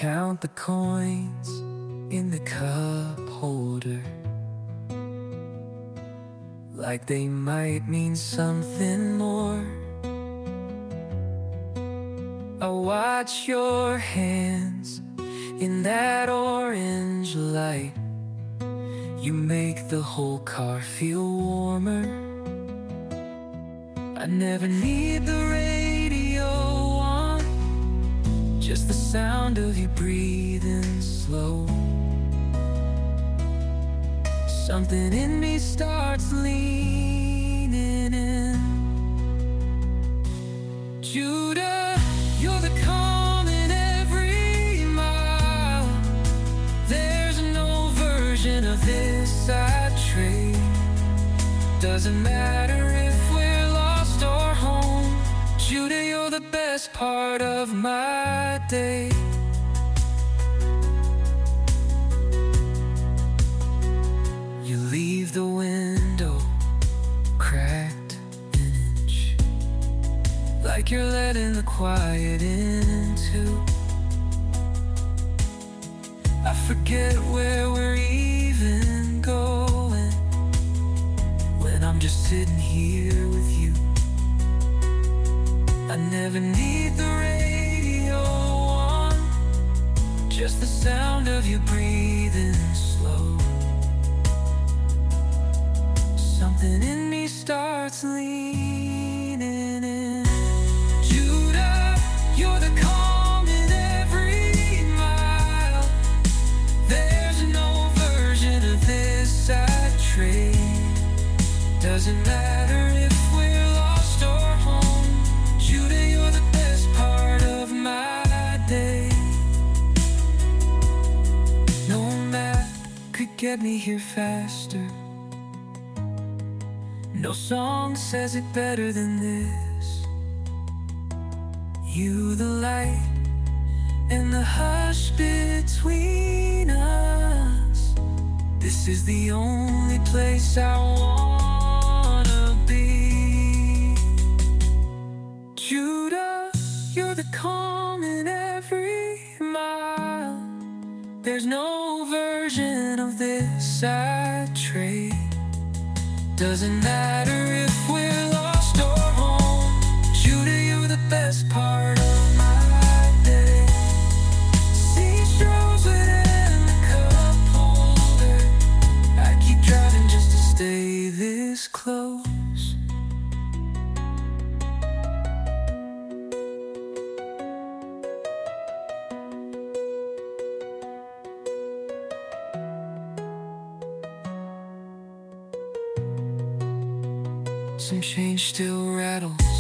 count the coins in the cup holder like they might mean something more. I watch your hands in that orange light. You make the whole car feel warmer. I never need the radio on, just the sound of you breathing slow. Something in me starts leaning in. Judah, you're the calm in every mile. There's no version of this I'd trade. Doesn't matter if we're lost or home. Judah, you're the best part of my day. You leave the window cracked an inch, like you're letting the quiet in too. I forget where we're even going when I'm just sitting here with you. I never need the radio on, just the sound of you breathing slow. Something in me starts leaning in. Judah, you're the calm in every mile. There's no version of this I'd trade. Doesn't matter if we're lost or home. Judah, you're the best part of my day. No map could get me here faster. No song says it better than this. You the light and the hush between us. This is the only place I wanna be. Judah, you're the calm in every mile. There's no version of this I'd trade. Doesn't matter if we're lost or home. Judah, you're the best part of my day. Seashells within the cup holder. I keep driving just to stay this close. Some change still rattles